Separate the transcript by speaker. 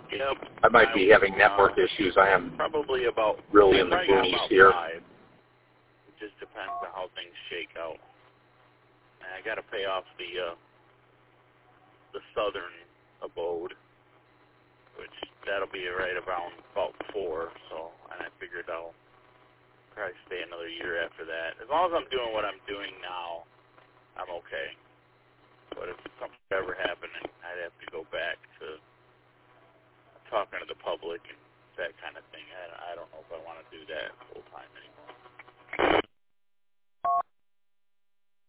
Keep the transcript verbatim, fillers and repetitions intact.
Speaker 1: Yep.
Speaker 2: I might be having network
Speaker 1: uh,
Speaker 2: issues. I am
Speaker 1: probably about
Speaker 2: really in the
Speaker 1: probably
Speaker 2: boonies
Speaker 1: about
Speaker 2: here.
Speaker 1: Five. It just depends on how things shake out. And I got to pay off the uh, the southern abode, which that'll be right around about four. So, and I figured I'll probably stay another year after that. As long as I'm doing what I'm doing now, I'm okay. But if something ever happened, I'd have to go back to talking to the public and that kind of thing. I, I don't know if I want to do that full time anymore.